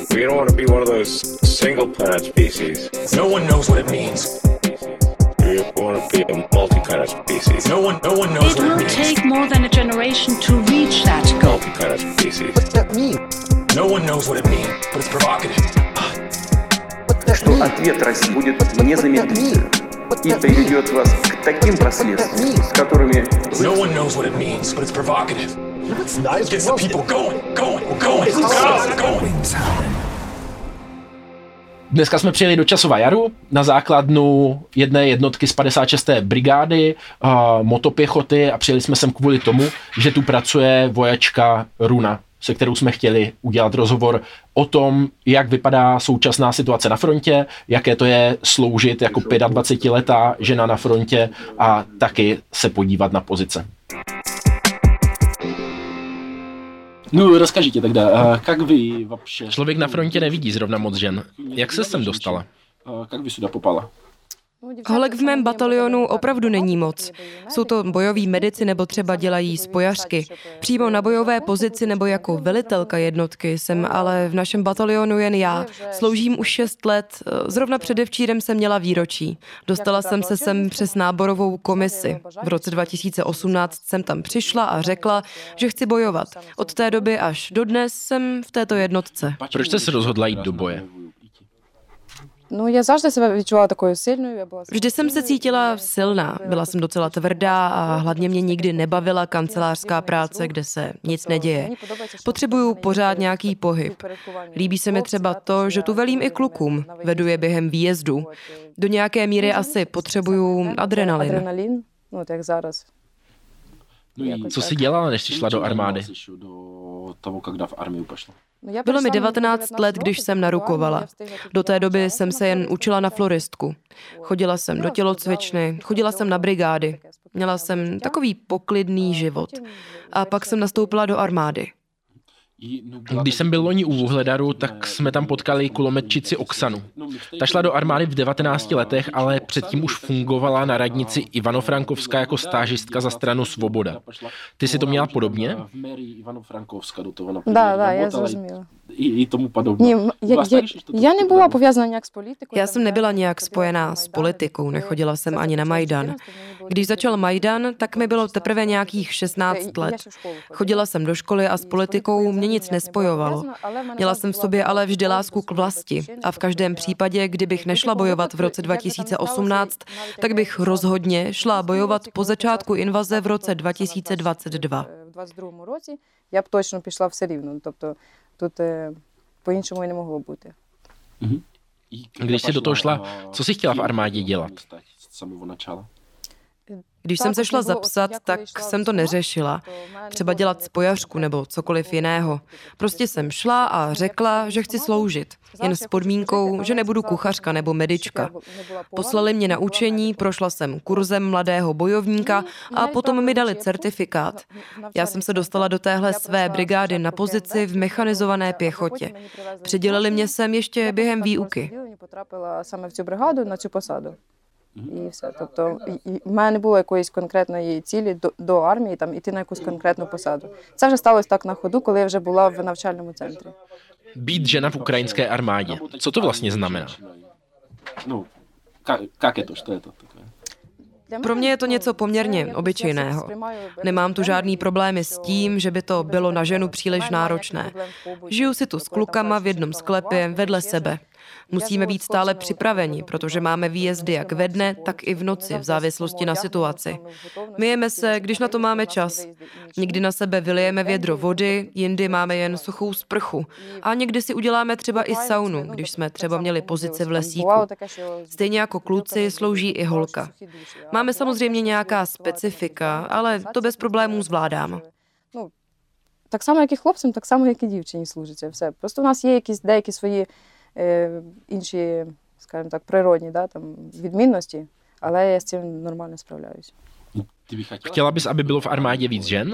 We don't want to be one of those single planet species. No one knows what it means. We want to be a multi-planet species. No one knows what it means. It will take more than a generation to reach that goal. Multi-planet species. What's that mean? No one knows what it means, but it's provocative. Что ответ России будет незамедлительным и приведет вас к таким последствиям, с которыми... No one knows what it means, but it's provocative. It's nice. Gets the people going. Dneska jsme přijeli do Časova Jaru na základnu jedné jednotky z 56. brigády motopěchoty a přijeli jsme sem kvůli tomu, že tu pracuje vojačka Runa, se kterou jsme chtěli udělat rozhovor o tom, jak vypadá současná situace na frontě, jaké to je sloužit jako 25letá žena na frontě a taky se podívat na pozice. No, rozkažite тогда, как вы вообще... Člověk na frontě nevidí zrovna moc žen. Jak se sem dostala? Jak vy sюда popala? Holek v mém batalionu opravdu není moc. Jsou to bojoví medici nebo třeba dělají spojařky. Přímo na bojové pozici nebo jako velitelka jednotky jsem ale v našem batalionu jen já. Sloužím už 6 let. Zrovna předevčírem jsem měla výročí. Dostala jsem se sem přes náborovou komisi. V roce 2018 jsem tam přišla a řekla, že chci bojovat. Od té doby až dodnes jsem v této jednotce. Proč jste se rozhodla jít do boje? Vždy jsem se cítila silná, byla jsem docela tvrdá a hlavně mě nikdy nebavila kancelářská práce, kde se nic neděje. Potřebuju pořád nějaký pohyb. Líbí se mi třeba to, že tu velím i klukům, vedu je během výjezdu. Do nějaké míry asi potřebuju adrenalin. Co jsi dělala, než jsi šla do armády? Bylo mi 19 let, když jsem narukovala. Do té doby jsem se jen učila na floristku. Chodila jsem do tělocvičny, chodila jsem na brigády. Měla jsem takový poklidný život. A pak jsem nastoupila do armády. Když jsem byl loni u Vuhledaru, tak jsme tam potkali kulometčici Oksanu. Ta šla do armády v 19 letech, ale předtím už fungovala na radnici Ivano-Frankovska jako stážistka za stranu Svoboda. Ty si to měla podobně? Да, я зрозуміла. I tomu podobně. Я не була пов'язана ніяк з політикою. Já jsem nebyla nějak spojená s politikou, nechodila jsem ani na Majdan. Když začal Majdan, tak mi bylo teprve nějakých 16 let. Chodila jsem do školy a s politikou mě nic nespojovalo. Měla jsem v sobě ale vždy lásku k vlasti a v každém případě, kdybych nešla bojovat v roce 2018, tak bych rozhodně šla bojovat po začátku invaze v roce 2022. В 22-му році я б точно пішла все рівно. Тобто тут по-іншому і не могло бути. Když jsi do toho šla, co jsi chtěla v armádě dělat? Když jsem se šla zapsat, tak jsem to neřešila. Třeba dělat spojařku nebo cokoliv jiného. Prostě jsem šla a řekla, že chci sloužit. Jen s podmínkou, že nebudu kuchařka nebo medička. Poslali mě na učení, prošla jsem kurzem mladého bojovníka a potom mi dali certifikát. Já jsem se dostala do téhle své brigády na pozici v mechanizované pěchotě. Přidělili mě sem ještě během výuky. І все. Тобто в мене не було якоїсь конкретної цілі до армії, там, іти на якусь конкретну посаду. Це вже сталося так на ходу, коли я вже була в навчальному центрі. Být žena v ukrajinské armádě. Co to vlastně znamená? No, jak je to? Co je to takové? Pro mě je to něco poměrně obyčejného. Nemám tu žádný problémy s tím, že by to bylo na ženu příliš náročné. Žiju si tu s klukama v jednom sklepě vedle sebe. Musíme být stále připraveni, protože máme výjezdy jak ve dne, tak i v noci, v závislosti na situaci. Myjeme se, když na to máme čas. Někdy na sebe vylijeme vědro vody, jindy máme jen suchou sprchu. A někdy si uděláme třeba i saunu, když jsme třeba měli pozici v lesíku. Stejně jako kluci slouží i holka. Máme samozřejmě nějaká specifika, ale to bez problémů zvládám. Так само, як і хлопцям, так само, як і дівчині служиться. Все. Просто у нас є якісь деякі свої інші, скажімо так, природні, да, там, відмінності, але я з цим нормально справляюсь. Chtěla bys, aby bylo v armádě víc žen?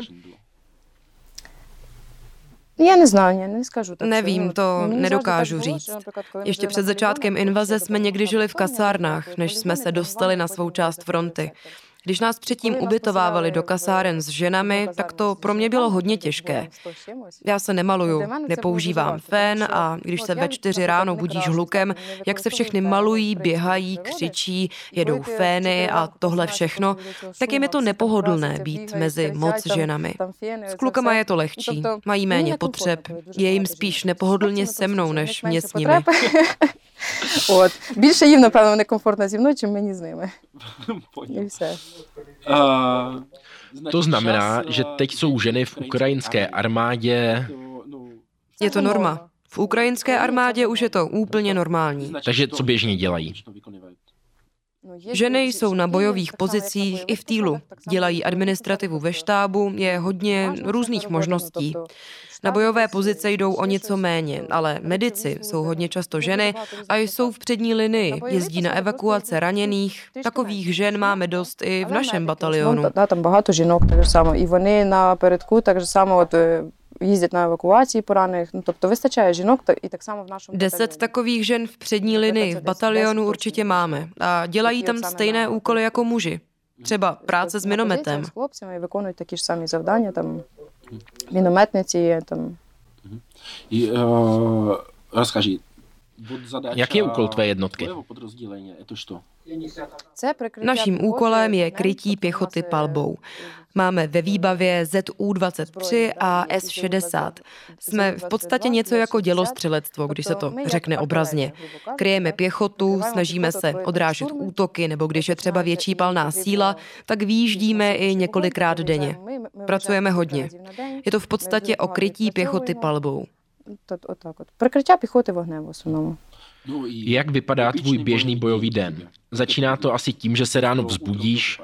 Já neznám, neskажу. Nevím, to nedokážu říct. Ještě před začátkem invaze jsme někdy žili v kasárnách, než jsme se dostali na svou část fronty. Když nás předtím ubytovávali do kasáren s ženami, tak to pro mě bylo hodně těžké. Já se nemaluju, nepoužívám fén a když se ve 4 ráno budíš hlukem, jak se všechny malují, běhají, křičí, jedou fény a tohle všechno, tak je mi to nepohodlné být mezi moc ženami. S klukama je to lehčí, mají méně potřeb, je jim spíš nepohodlně se mnou, než mě s nimi. От. Більше їм, напевно, некомфортно зі мною, чим мені з ними. І все. To znamená, že teď jsou ženy v ukrajinské armádě. Je to norma. V ukrajinské armádě už je to úplně normální. Takže co běžně dělají? Ženy jsou na bojových pozicích i v týlu. Dělají administrativu ve štábu, je hodně různých možností. Na bojové pozice jdou o něco méně, ale medici jsou hodně často ženy a jsou v přední linii, jezdí na evakuace raněných. Takových žen máme dost i v našem batalionu. Там багато жінок так само, і вони напередку так само от їздять на евакуації поранених. Ну, тобто вистачає жінок і так само в нашому 10 takových žen v přední linii v batalionu určitě máme a dělají tam stejné úkoly jako muži. Třeba práce s minometem. З хлопцями виконують такі ж самі завдання, там мінометниці, там. Rozkaži. Jak je úkol tvé jednotky? Naším úkolem je krytí pěchoty palbou. Máme ve výbavě ZU-23 a S-60. Jsme v podstatě něco jako dělostřelectvo, když se to řekne obrazně. Kryjeme pěchotu, snažíme se odrážet útoky, nebo když je třeba větší palná síla, tak vyjíždíme i několikrát denně. Pracujeme hodně. Je to v podstatě o krytí pěchoty palbou. Прикриття піхоти вогнем в основному. Jak vypadá tvůj běžný bojový den? Začíná to asi tím, že se ráno vzbudíš.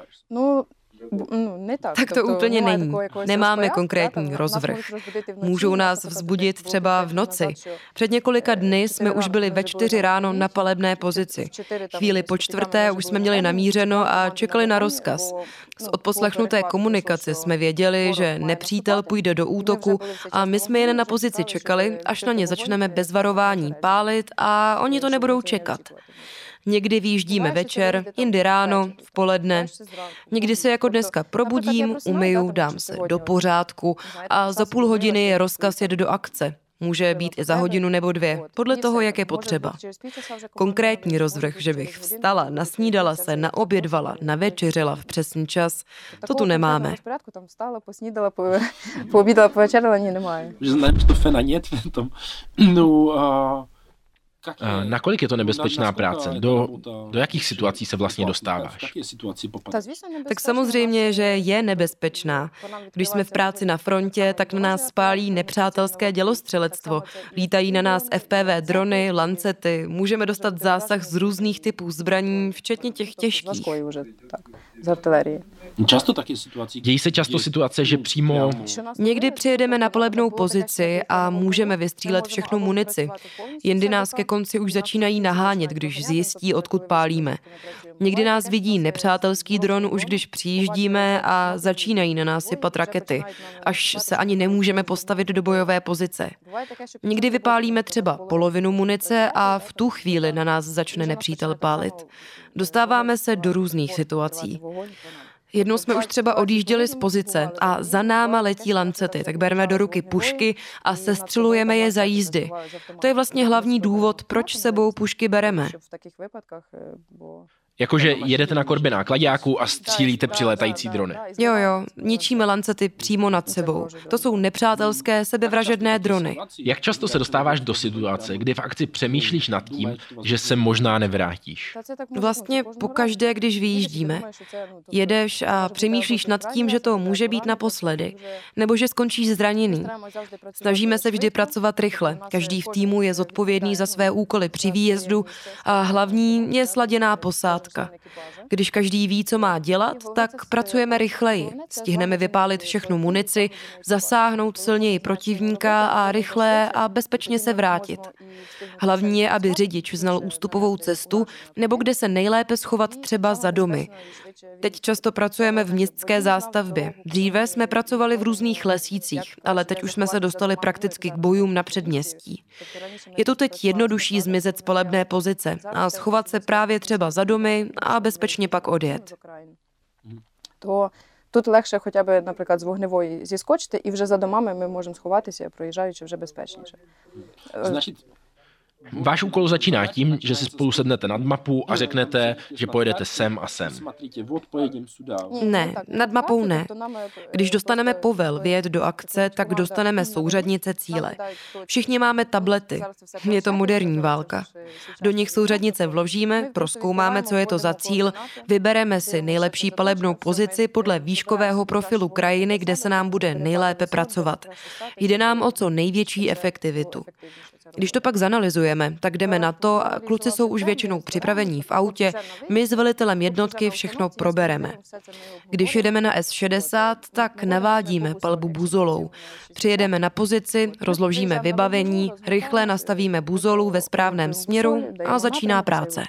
Tak to úplně není. Nemáme konkrétní rozvrh. Můžou nás vzbudit třeba v noci. Před několika dny jsme už byli ve 4 ráno na palebné pozici. Chvíli po 4. už jsme měli namířeno a čekali na rozkaz. Z odposlechnuté komunikace jsme věděli, že nepřítel půjde do útoku a my jsme jen na pozici čekali, až na ně začneme bez varování pálit a oni to nebudou čekat. Někdy vyjíždíme večer, jindy ráno, v poledne. Někdy se jako dneska probudím, umyju, dám se do pořádku a za půl hodiny je rozkaz jet do akce. Může být i za hodinu nebo 2, podle toho, jak je potřeba. Konkrétní rozvrh, že bych vstala, nasnídala se, naobědvala, navečeřela v přesný čas, to tu nemáme. Там встала, поснідала, пообідала, повечеряла, ні, немає. Že znám, že to fena нет v tom. No, Nakolik je to nebezpečná práce? Do jakých situací se vlastně dostáváš? Tak samozřejmě, že je nebezpečná. Když jsme v práci na frontě, tak na nás spálí nepřátelské dělostřelectvo. Lítají na nás FPV drony, lancety. Můžeme dostat zásah z různých typů zbraní, včetně těch těžkých. Z artilerii. Dějí se často situace, že přímo... Někdy přijedeme na palebnou pozici a můžeme vystřílet všechnu munici. Jindy nás ke konci už začínají nahánět, když zjistí, odkud pálíme. Někdy nás vidí nepřátelský dron, už když přijíždíme a začínají na nás sypat rakety, až se ani nemůžeme postavit do bojové pozice. Někdy vypálíme třeba polovinu munice a v tu chvíli na nás začne nepřítel pálit. Dostáváme se do různých situací. Jednou jsme už třeba odjížděli z pozice a za náma letí lancety, tak bereme do ruky pušky a sestřelujeme je za jízdy. To je vlastně hlavní důvod, proč sebou pušky bereme. Jakože jedete na korbě náklaďáku a střílíte přilétající drony. Jo, ničíme lancety přímo nad sebou. To jsou nepřátelské sebevražedné drony. Jak často se dostáváš do situace, kdy v akci přemýšlíš nad tím, že se možná nevrátíš? Vlastně pokaždé, když vyjíždíme. Jedeš a přemýšlíš nad tím, že to může být naposledy, nebo že skončíš zraněný. Snažíme se vždy pracovat rychle. Každý v týmu je zodpovědný za své úkoly při výjezdu a hlavní je sladěná posádka. Když každý ví, co má dělat, tak pracujeme rychleji. Stihneme vypálit všechnu munici, zasáhnout silněji protivníka a rychle a bezpečně se vrátit. Hlavní je, aby řidič znal ústupovou cestu nebo kde se nejlépe schovat třeba za domy. Teď často pracujeme v městské zástavbě. Dříve jsme pracovali v různých lesících, ale teď už jsme se dostali prakticky k bojům na předměstí. Je to teď jednodušší zmizet z palebné pozice a schovat se právě třeba za domy a bezpečně pak odjet. то тут легше хоча б, наприклад, з вогневої зіскочити, і вже за домами ми можемо сховатися, проїжджаючи вже безпечніше. Значит, Váš úkol začíná tím, že si spolu sednete nad mapu a řeknete, že pojedete sem a sem. смотрите, вот поедем сюда. Ne, nad mapou ne. Když dostaneme povel vyjet do akce, tak dostaneme souřadnice cíle. Všichni máme tablety. Je to moderní válka. Do nich souřadnice vložíme, prozkoumáme, co je to za cíl, vybereme si nejlepší palebnou pozici podle výškového profilu krajiny, kde se nám bude nejlépe pracovat. Jde nám o co největší efektivitu. Když to pak zanalyzujeme, tak jdeme na to a kluci jsou už většinou připravení v autě, my s velitelem jednotky všechno probereme. Když jedeme na S60, tak navádíme palbu buzolou. Přijedeme na pozici, rozložíme vybavení, rychle nastavíme buzolu ve správném směru a začíná práce.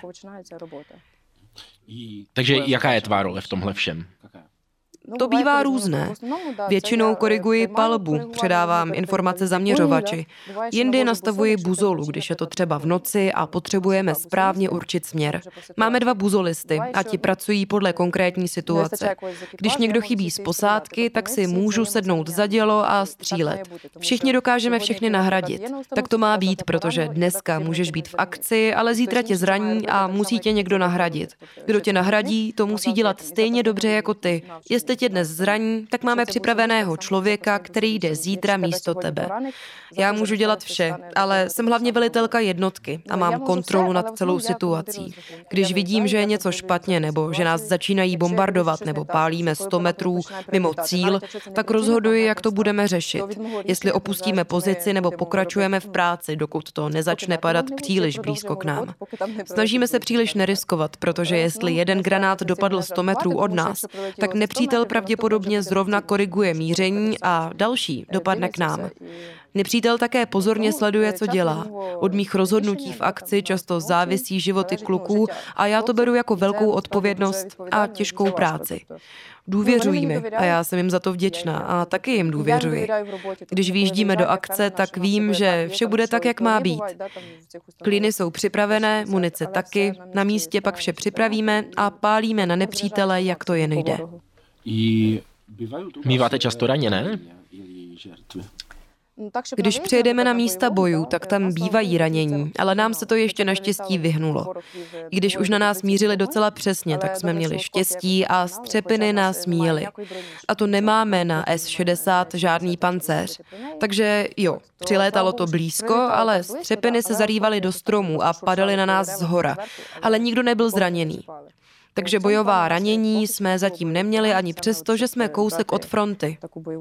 Takže jaká je tvá role v tomhle všem? To bývá různé. Většinou koriguji palbu, předávám informace zaměřovači. Jindy nastavuji buzolu, když je to třeba v noci a potřebujeme správně určit směr. Máme 2 buzolisty a ti pracují podle konkrétní situace. Když někdo chybí z posádky, tak si můžu sednout za dělo a střílet. Všichni dokážeme všechny nahradit. Tak to má být, protože dneska můžeš být v akci, ale zítra tě zraní a musí tě někdo nahradit. Kdo tě nahradí, to musí dělat stejně dobře jako ty. Jestli tě dnes zraní, tak máme připraveného člověka, který jde zítra místo tebe. Já můžu dělat vše, ale jsem hlavně velitelka jednotky a mám kontrolu nad celou situací. Když vidím, že je něco špatně, nebo že nás začínají bombardovat, nebo pálíme 100 metrů mimo cíl, tak rozhoduji, jak to budeme řešit. Jestli opustíme pozici, nebo pokračujeme v práci, dokud to nezačne padat příliš blízko k nám. Snažíme se příliš neriskovat, protože jestli jeden granát dopadl 100 metrů od nás, tak nepřítel pravděpodobně zrovna koriguje míření a další dopadne k nám. Nepřítel také pozorně sleduje, co dělá. Od mých rozhodnutí v akci často závisí životy kluků a já to beru jako velkou odpovědnost a těžkou práci. Důvěřují mi a já jsem jim za to vděčná a taky jim důvěřuji. Když vyjíždíme do akce, tak vím, že vše bude tak, jak má být. Klíny jsou připravené, munice taky, na místě pak vše připravíme a pálíme na nepřítele, jak to jen jde. Míváte často raněné? Když přijedeme na místa bojů, tak tam bývají ranění, ale nám se to ještě naštěstí vyhnulo. I když už na nás mířili docela přesně, tak jsme měli štěstí a střepiny nás míjely. A to nemáme na S60 žádný pancéř. Takže jo, přilétalo to blízko, ale střepiny se zarývaly do stromů a padaly na nás zhora. Ale nikdo nebyl zraněný. Takže bojová ranění jsme zatím neměli ani přesto, že jsme kousek od fronty.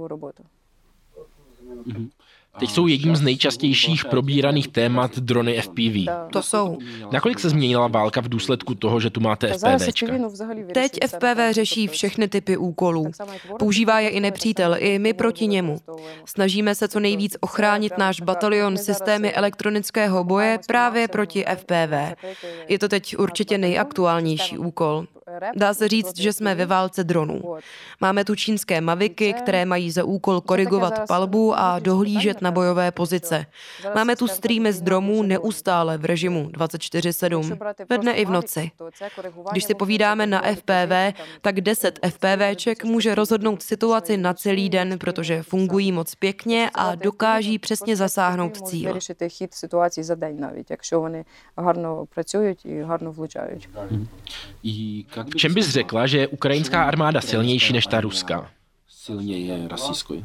Teď jsou jedním z nejčastějších probíraných témat drony FPV. To jsou. Nakolik se změnila válka v důsledku toho, že tu máte FPVčka? Teď FPV řeší všechny typy úkolů. Používá je i nepřítel, i my proti němu. Snažíme se co nejvíc ochránit náš batalion systémy elektronického boje právě proti FPV. Je to teď určitě nejaktuálnější úkol. Dá se říct, že jsme ve válce dronů. Máme tu čínské Maviky, které mají za úkol korigovat palbu a dohlížet na bojové pozice. Máme tu streamy z dronů neustále v režimu 24/7, ve dne i v noci. Když si povídáme na FPV, tak 10 FPVček může rozhodnout situaci na celý den, protože fungují moc pěkně a dokáží přesně zasáhnout cíl. V čem bys řekla, že je ukrajinská armáda silnější než ta ruská? Silněji российской.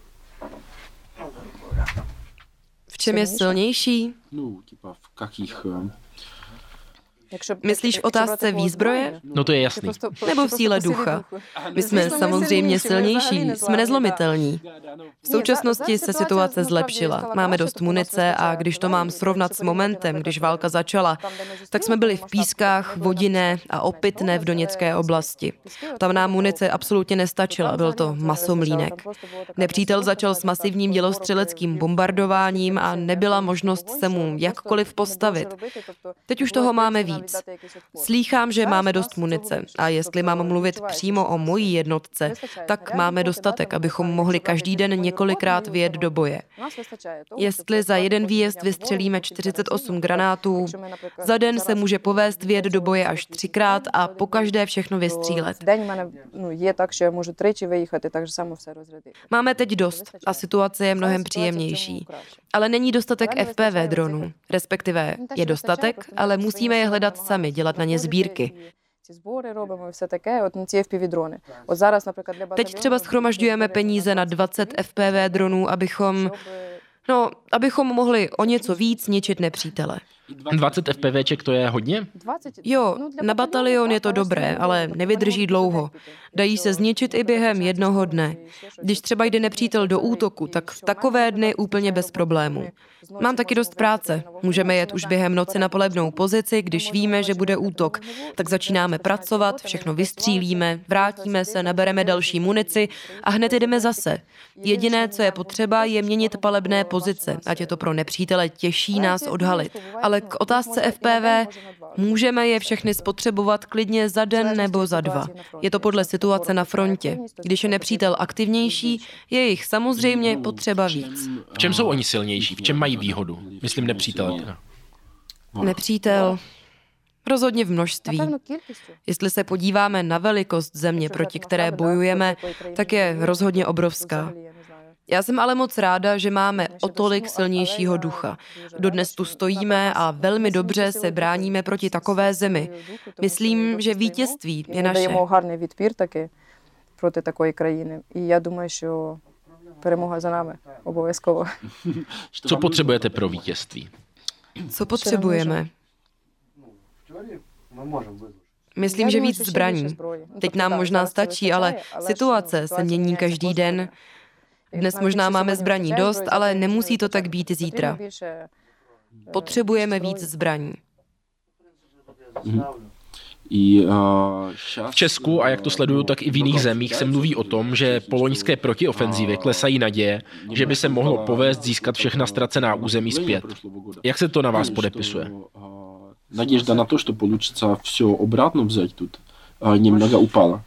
V čem je silnější? No, типа v jakých... Myslíš v otázce výzbroje? No to je jasný. Nebo v síle ducha? My jsme samozřejmě silnější, jsme nezlomitelní. V současnosti se situace zlepšila. Máme dost munice a když to mám srovnat s momentem, když válka začala, tak jsme byli v Pískách, Vodinné a Opytné v Doněcké oblasti. Tam nám munice absolutně nestačila, byl to masomlínek. Nepřítel začal s masivním dělostřeleckým bombardováním a nebyla možnost se mu jakkoliv postavit. Teď už toho máme víc. víc. Slýchám, že máme dost munice a jestli mám mluvit přímo o mojí jednotce, tak máme dostatek, abychom mohli každý den několikrát vyjet do boje. Jestli za jeden výjezd vystřelíme 48 granátů, za den se může povést vyjet do boje až 3krát a pokaždé všechno vystřílet. Máme teď dost a situace je mnohem příjemnější. Ale není dostatek FPV dronů, respektive je dostatek, ale musíme je hledat sami, dělat na ně sbírky. Teď třeba shromažďujeme peníze na 20 FPV dronů, abychom mohli o něco víc ničit nepřítele. 20 FPVček to je hodně? Jo, na batalion je to dobré, ale nevydrží dlouho. Dají se zničit i během jednoho dne. Když třeba jde nepřítel do útoku, tak v takové dny úplně bez problémů. Mám taky dost práce. Můžeme jet už během noci na palebnou pozici, když víme, že bude útok. Tak začínáme pracovat, všechno vystřílíme, vrátíme se, nabereme další munici a hned jdeme zase. Jediné, co je potřeba, je měnit palebné pozice, ať je to pro nepřítele těžší nás odhalit. Ale k otázce FPV můžeme je všechny spotřebovat klidně za den nebo za 2. Je to podle situace na frontě. Když je nepřítel aktivnější, je jich samozřejmě potřeba víc. V čem jsou oni silnější? V čem mají výhodu? Myslím nepřítele. Nepřítel rozhodně v množství. Jestli se podíváme na velikost země, proti které bojujeme, tak je rozhodně obrovská. Já jsem ale moc ráda, že máme o tolik silnějšího ducha. Dodnes tu stojíme a velmi dobře se bráníme proti takové zemi. Myslím, že vítězství je naše. Проти такої країни. І я думаю, що перемога за нами обов'язково. Co potřebujete pro vítězství? Co potřebujeme? Myslím, že víc zbraní. Teď nám možná stačí, ale situace se mění každý den. Dnes možná máme zbraní dost, ale nemusí to tak být zítra. Potřebujeme víc zbraní. V Česku, a jak to sleduju, tak i v jiných zemích se mluví o tom, že po loňské protiofenzívě klesají naděje, že by se mohlo povést získat všechna ztracená území zpět. Jak se to na vás podepisuje? Надежда на то, что получится все обратно взять тут, немного упала.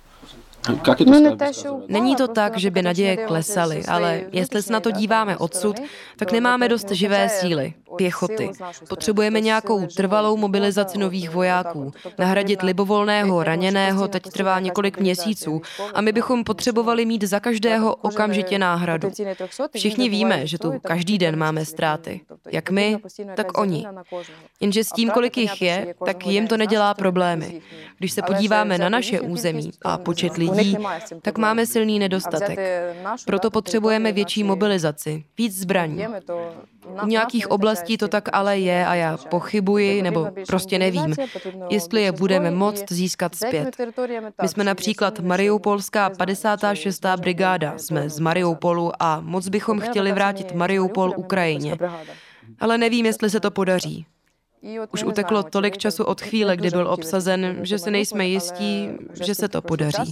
Není to tak, že by naděje klesaly, ale jestli se na to díváme odsud, tak nemáme dost živé síly, pěchoty. Potřebujeme nějakou trvalou mobilizaci nových vojáků. Nahradit libovolného raněného teď trvá několik měsíců a my bychom potřebovali mít za každého okamžitě náhradu. Všichni víme, že tu každý den máme ztráty. Jak my, tak oni. Jenže s tím, kolik jich je, tak jim to nedělá problémy. Když se podíváme na naše území a počet lidí, tak máme silný nedostatek. Proto potřebujeme větší mobilizaci, víc zbraní. U nějakých oblastí to tak ale je a já pochybuji, nebo prostě nevím, jestli je budeme moct získat zpět. My jsme například Mariupolská 56. brigáda, jsme z Mariupolu a moc bychom chtěli vrátit Mariupol Ukrajině. Ale nevím, jestli se to podaří. Už uteklo tolik času od chvíle, kdy byl obsazen, že si nejsme jistí, že se to podaří.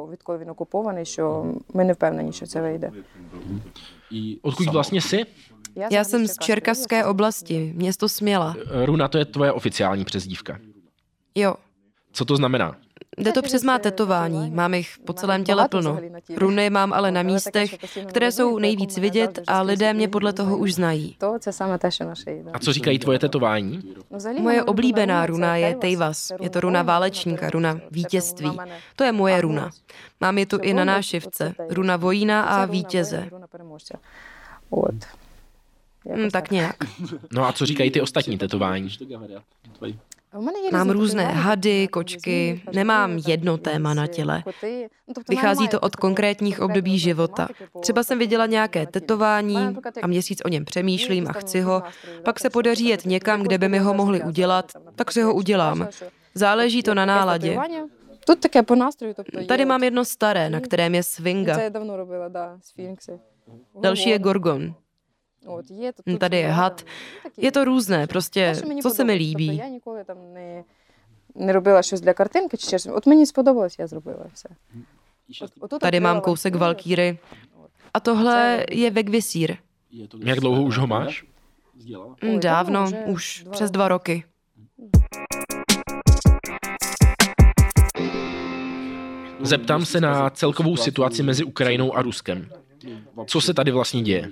Odkud vlastně jsi? Já jsem z Čerkasské oblasti, město Směla. Runa, to je tvoje oficiální přezdívka. Jo. Co to znamená? Jde to přes má tetování, mám jich po celém těle plno. Runy mám ale na místech, které jsou nejvíc vidět a lidé mě podle toho už znají. A co říkají tvoje tetování? Moje oblíbená runa je Tejvas. Je to runa válečníka, runa vítězství. To je moje runa. Mám je tu i na nášivce. Runa vojína a vítěze. Tak nějak. No a co říkají ty ostatní tetování? Mám různé hady, kočky, nemám jedno téma na těle. Vychází to od konkrétních období života. Třeba jsem viděla nějaké tetování a měsíc o něm přemýšlím a chci ho, pak se podaří jet někam, kde by mi ho mohli udělat, tak si ho udělám. Záleží to na náladě. Tady mám jedno staré, na kterém je svinga. Další je gorgon. Tady je had. Je to různé, prostě, co se mi líbí. Tady mám kousek valkýry. A tohle je Vegvisír. Jak dlouho už ho máš? Dávno, už přes 2 roky. Zeptám se na celkovou situaci mezi Ukrajinou a Ruskem. Co se tady vlastně děje?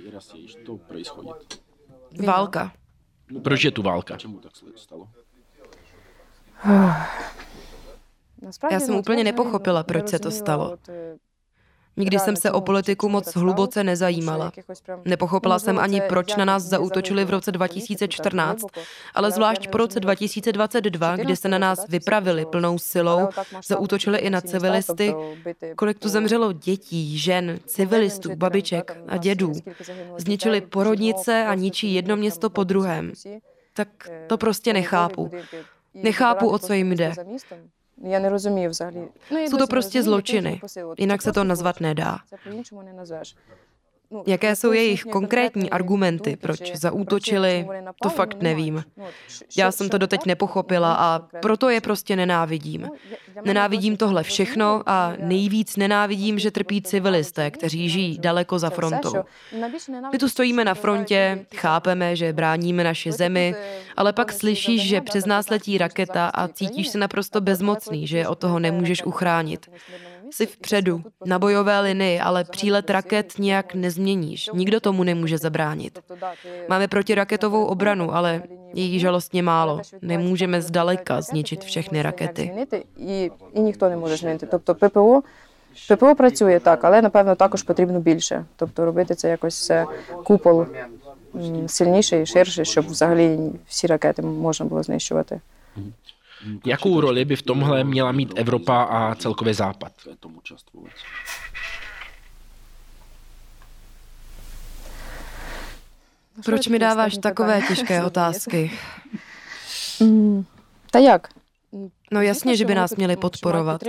Válka. Proč je tu válka? Já jsem úplně nepochopila, proč se to stalo. Nikdy jsem se o politiku moc hluboce nezajímala. Nepochopila jsem ani, proč na nás zaútočili v roce 2014, ale zvlášť po roce 2022, kdy se na nás vypravili plnou silou, zaútočili i na civilisty. Kolik tu zemřelo dětí, žen, civilistů, babiček a dědů. Zničili porodnice a ničí jedno město po druhém. Tak to prostě nechápu. Nechápu, o co jim jde. Já nerozumím vzali. Jsou to prostě zločiny, jinak se to nazvat nedá. Jaké jsou jejich konkrétní argumenty, proč zaútočili, to fakt nevím. Já jsem to doteď nepochopila a proto je prostě nenávidím. Nenávidím tohle všechno a nejvíc nenávidím, že trpí civilisté, kteří žijí daleko za frontou. My tu stojíme na frontě, chápeme, že bráníme naši zemi, ale pak slyšíš, že přes nás letí raketa a cítíš se naprosto bezmocný, že je od toho nemůžeš uchránit. Jsi vpředu, na bojové linii, ale přílet raket nijak nezměníš. Nikdo tomu nemůže zabránit. Máme protiraketovou obranu, ale je jí žalostně málo. Nemůžeme zdaleka zničit všechny rakety. І ніхто не може змінити. Тобто ППО працює так, але, напевно, також потрібно більше. Тобто робити це якось купол сильніший, ширший, щоб взагалі всі ракети можна було знищувати. Jakou roli by v tomhle měla mít Evropa a celkově Západ? Proč mi dáváš takové těžké otázky? Та як? No jasně, že by nás měli podporovat.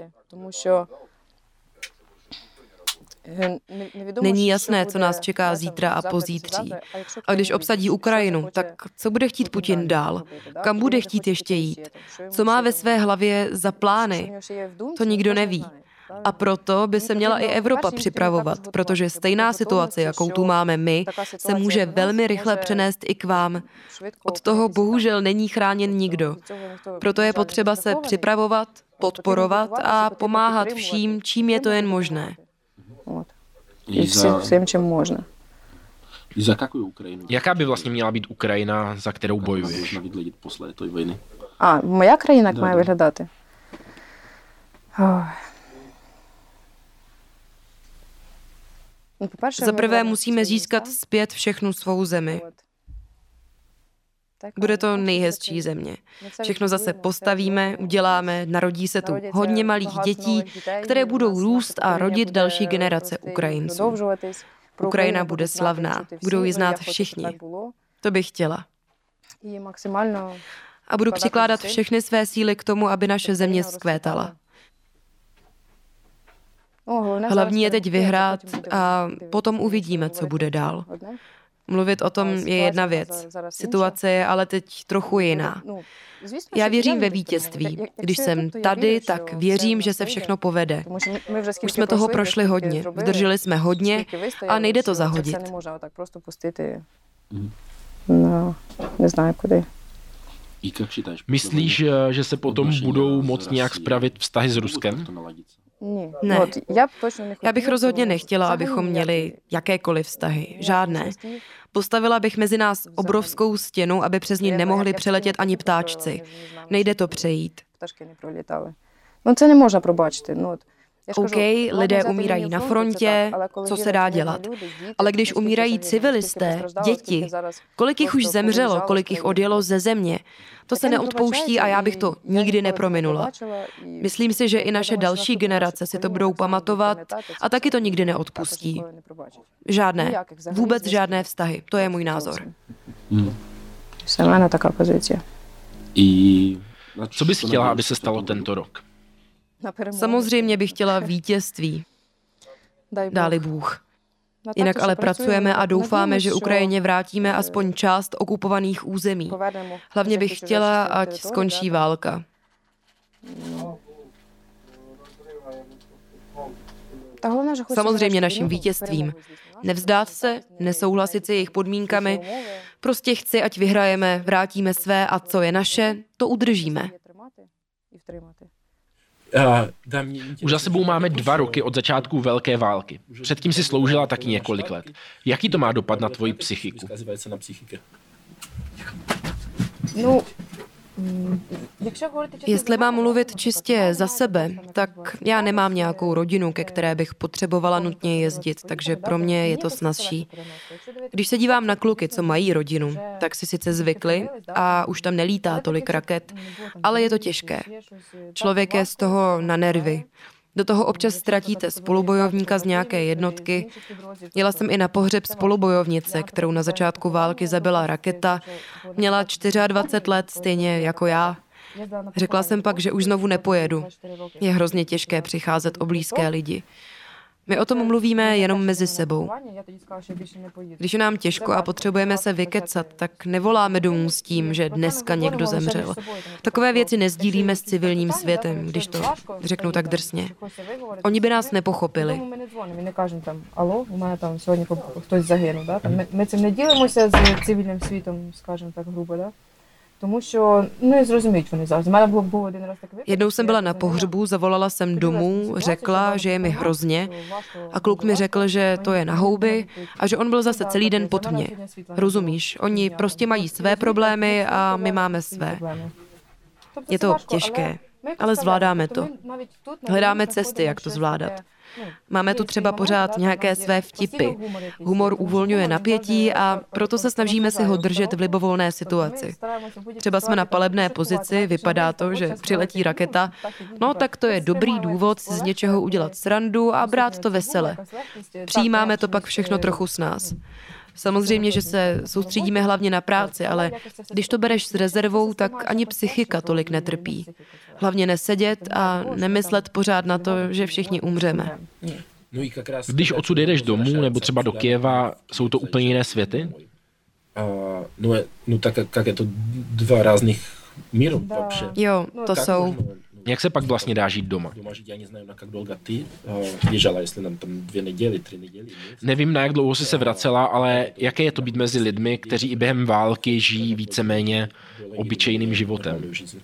Není jasné, co nás čeká zítra a pozítří. A když obsadí Ukrajinu, tak co bude chtít Putin dál? Kam bude chtít ještě jít? Co má ve své hlavě za plány? To nikdo neví. A proto by se měla i Evropa připravovat, protože stejná situace, jakou tu máme my, se může velmi rychle přenést i k vám. Od toho bohužel není chráněn nikdo. Proto je potřeba se připravovat, podporovat a pomáhat vším, čím je to jen možné. І всім, чим можна. І за какую Україну? Jaká by vlastně měla být Ukrajina, za kterou bojuješ? Можна відглядіти після тої війни? А, моя країна як має виглядати? Za prvé musíme získat zpět všechnu svou zemi. Bude to nejhezčí země. Všechno zase postavíme, uděláme, narodí se tu hodně malých dětí, které budou růst a rodit další generace Ukrajinců. Ukrajina bude slavná, budou ji znát všichni. To bych chtěla. A budu přikládat všechny své síly k tomu, aby naše země vzkvétala. Hlavní je teď vyhrát a potom uvidíme, co bude dál. Mluvit o tom je jedna věc. Situace je ale teď trochu jiná. Já věřím ve vítězství. Když jsem tady, tak věřím, že se všechno povede. Už jsme toho prošli hodně. Vydrželi jsme hodně a nejde to zahodit. No, neznám kudy. Myslíš, že se potom budou moct nějak spravit vztahy s Ruskem? Ne. Já bych rozhodně nechtěla, abychom měli jakékoliv vztahy. Žádné. Postavila bych mezi nás obrovskou stěnu, aby přes ní nemohli přeletět ani ptáčci. Nejde to přejít. No, to nemůže probáčit. OK, lidé umírají na frontě, co se dá dělat. Ale když umírají civilisté, děti, kolik jich už zemřelo, kolik jich odjelo ze země, to se neodpouští a já bych to nikdy neprominula. Myslím si, že i naše další generace si to budou pamatovat a taky to nikdy neodpustí. Žádné, vůbec žádné vztahy. To je můj názor. Sama taková pozice. Co bys chtěla, aby se stalo tento rok? Samozřejmě bych chtěla vítězství. Dá-li Bůh. Jinak ale pracujeme a doufáme, že Ukrajině vrátíme aspoň část okupovaných území. Hlavně bych chtěla, ať skončí válka. Samozřejmě naším vítězstvím. Nevzdát se, nesouhlasit s jejich podmínkami. Prostě chci, ať vyhrajeme, vrátíme své a co je naše, to udržíme. Už za sebou máme 2 roky od začátku velké války. Předtím si sloužila taky několik let. Jaký to má dopad na tvoji psychiku? Ну, Jestli mám mluvit čistě za sebe, tak já nemám nějakou rodinu, ke které bych potřebovala nutně jezdit, takže pro mě je to snazší. Když se dívám na kluky, co mají rodinu, tak si sice zvykli a už tam nelítá tolik raket, ale je to těžké. Člověk je z toho na nervy. Do toho občas ztratíte spolubojovníka z nějaké jednotky. Jela jsem i na pohřeb spolubojovnice, kterou na začátku války zabila raketa. Měla 24 let, stejně jako já. Řekla jsem pak, že už znovu nepojedu. Je hrozně těžké přicházet o blízké lidi. My o tom mluvíme jenom mezi sebou. Když je nám těžko a potřebujeme se vykecat, tak nevoláme domů s tím, že dneska někdo zemřel. Takové věci nezdílíme s civilním světem, když to řeknu tak drsně. Oni by nás nepochopili. My цим не ділимося з цивільним світом, скажімо так грубо, да? Тому що, і зрозуміють вони завжди. У мене був один раз такий. Jednou jsem byla na pohřbu, zavolala jsem domů, řekla, že je mi hrozně a kluk mi řekl, že to je na houby a že on byl zase celý den pod mě. Rozumíš, oni prostě mají své problémy a my máme své. Je to těžké, ale zvládáme to. Hledáme cesty, jak to zvládat. Máme tu třeba pořád nějaké své vtipy. Humor uvolňuje napětí a proto se snažíme si ho držet v libovolné situaci. Třeba jsme na palebné pozici, vypadá to, že přiletí raketa, no tak to je dobrý důvod si z něčeho udělat srandu a brát to vesele. Přijímáme to pak všechno trochu s nás. Samozřejmě, že se soustředíme hlavně na práci, ale když to bereš s rezervou, tak ani psychika tolik netrpí. Hlavně nesedět a nemyslet pořád na to, že všichni umřeme. Když odsud jedeš domů nebo třeba do Kyjeva, jsou to úplně jiné světy? No tak jak je to 2 různých mírů вообще. Jo, to jsou. Jak se pak vlastně dá žít doma? Já neznám, na jak dlouho ty běžela, jestli nám tam 2 neděli, 3 neděli. Nevím, na jak dlouho jsi se vracela, ale jaké je to být mezi lidmi, kteří i během války žijí víceméně obyčejným životem?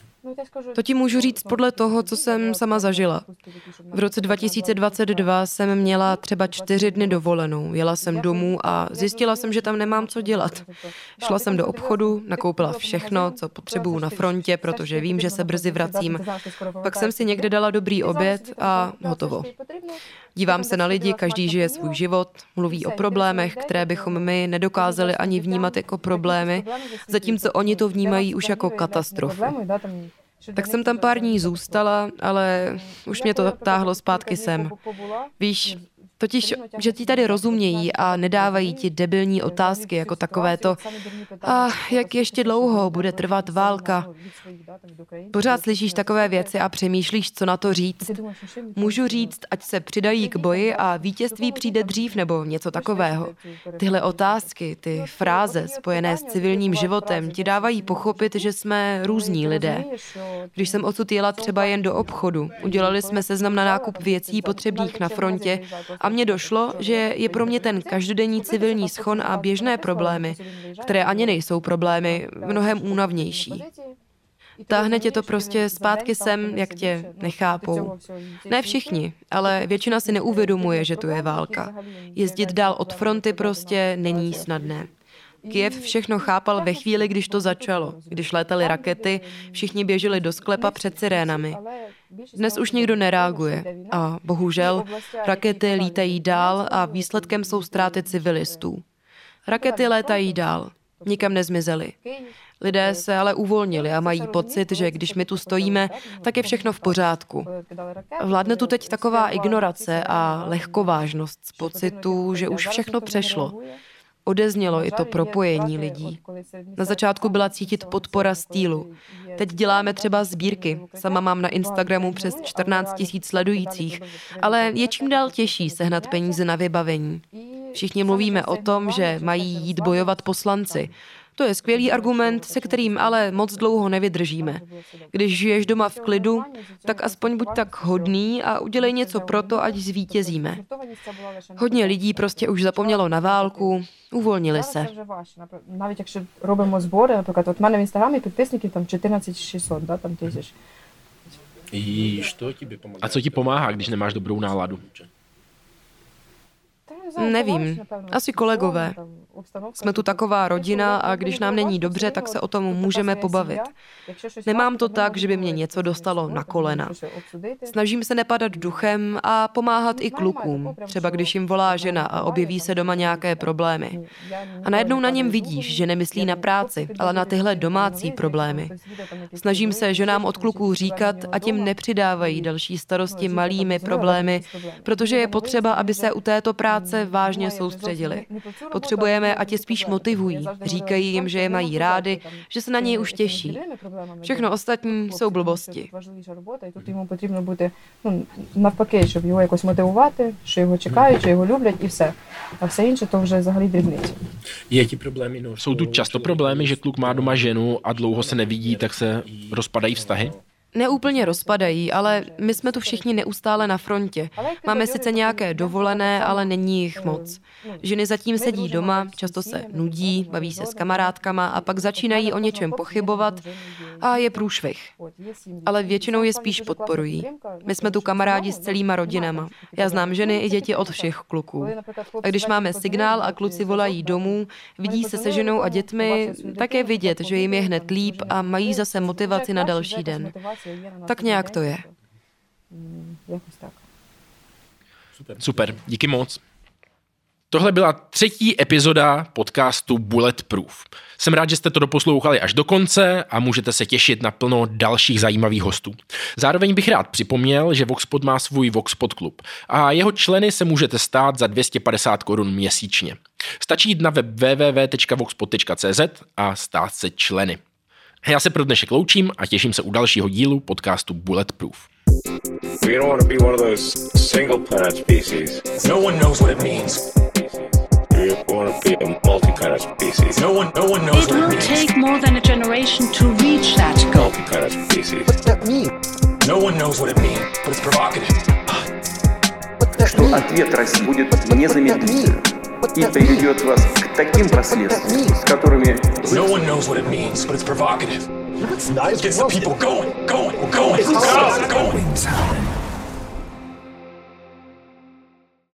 To ti můžu říct podle toho, co jsem sama zažila. V roce 2022 jsem měla třeba 4 dny dovolenou. Jela jsem domů a zjistila jsem, že tam nemám co dělat. Šla jsem do obchodu, nakoupila všechno, co potřebuju na frontě, protože vím, že se brzy vracím. Pak jsem si někde dala dobrý oběd a hotovo. Dívám se na lidi, každý žije svůj život, mluví o problémech, které bychom my nedokázali ani vnímat jako problémy, zatímco oni to vnímají už jako katastrofu. Tak jsem tam pár dní zůstala, ale už mě to táhlo zpátky sem. Víš, totiž, že ti tady rozumějí a nedávají ti debilní otázky jako takovéto a jak ještě dlouho bude trvat válka. Pořád slyšíš takové věci a přemýšlíš, co na to říct. Můžu říct, ať se přidají k boji a vítězství přijde dřív nebo něco takového. Tyhle otázky, ty fráze spojené s civilním životem ti dávají pochopit, že jsme různí lidé. Když jsem odsud jela třeba jen do obchodu, udělali jsme seznam na nákup věcí potřebných na frontě a mně došlo, že je pro mě ten každodenní civilní schon a běžné problémy, které ani nejsou problémy, mnohem únavnější. Táhne tě to prostě zpátky sem, jak tě nechápou. Ne všichni, ale většina si neuvědomuje, že tu je válka. Jezdit dál od fronty prostě není snadné. Kyjev všechno chápal ve chvíli, když to začalo. Když létaly rakety, všichni běželi do sklepa před sirénami. Dnes už nikdo nereaguje a bohužel rakety lítají dál a výsledkem jsou ztráty civilistů. Rakety létají dál, nikam nezmizely. Lidé se ale uvolnili a mají pocit, že když my tu stojíme, tak je všechno v pořádku. Vládne tu teď taková ignorace a lehkovážnost z pocitu, že už všechno přešlo. Odeznělo i to propojení lidí. Na začátku byla cítit podpora stylu. Teď děláme třeba sbírky. Sama mám na Instagramu přes 14 000 sledujících, ale je čím dál těžší sehnat peníze na vybavení. Všichni mluvíme o tom, že mají jít bojovat poslanci. To je skvělý argument, se kterým ale moc dlouho nevydržíme. Když žiješ doma v klidu, tak aspoň buď tak hodný a udělej něco proto, ať zvítězíme. Hodně lidí prostě už zapomnělo na válku, uvolnili se. Навіть якщо робимо збори, наприклад, от в мене в Інстаграмі підписників там 14 600, да, там тисяч. A co ti pomáhá, když nemáš dobrou náladu? Nevím, asi kolegové. Jsme tu taková rodina a když nám není dobře, tak se o tom můžeme pobavit. Nemám to tak, že by mě něco dostalo na kolena. Snažím se nepadat duchem a pomáhat i klukům, třeba když jim volá žena a objeví se doma nějaké problémy. A najednou na něm vidíš, že nemyslí na práci, ale na tyhle domácí problémy. Snažím se ženám od kluků říkat, ať jim nepřidávají další starosti malými problémy, protože je potřeba, aby se u této práce vážně soustředili. Potřebujeme, ať je spíš motivují. Říkají jim, že je mají rádi, že se na něj už těší. Všechno ostatní jsou blbosti. Тут йому потрібно бути, навпаки, щоб його якось мотивувати, що його чекають, що його люблять і все. А все інше то вже взагалі дрібниці. Jsou tu často problémy, že kluk má doma ženu a dlouho se nevidí, tak se rozpadají vztahy? Neúplně rozpadají, ale my jsme tu všichni neustále na frontě. Máme sice nějaké dovolené, ale není jich moc. Ženy zatím sedí doma, často se nudí, baví se s kamarádkama a pak začínají o něčem pochybovat a je průšvih. Ale většinou je spíš podporují. My jsme tu kamarádi s celýma rodinama. Já znám ženy i děti od všech kluků. A když máme signál a kluci volají domů, vidí se ženou a dětmi, tak je vidět, že jim je hned líp a mají zase motivaci na další den. Tak nějak to je. Super, díky moc. Tohle byla 3. epizoda podcastu Bulletproof. Jsem rád, že jste to doposlouchali až do konce a můžete se těšit na plno dalších zajímavých hostů. Zároveň bych rád připomněl, že Voxpod má svůj Voxpod klub a jeho členy se můžete stát za 250 korun měsíčně. Stačí jít na web www.voxpod.cz a stát se členy. Já se pro dnešek loučím a těším se u dalšího dílu podcastu Bulletproof. We don't want to be one of those single planet species. No one knows what it means. We want to be a multi-planet species. No one knows It what it will means. take more than a generation to reach that goal. Multi-planet species. No one knows what it means, but it's provocative. Что ответ России будет незамедлительным и приведет вас к таким последствиям, с которыми No one knows what it means, but it's provocative. Gets the people going.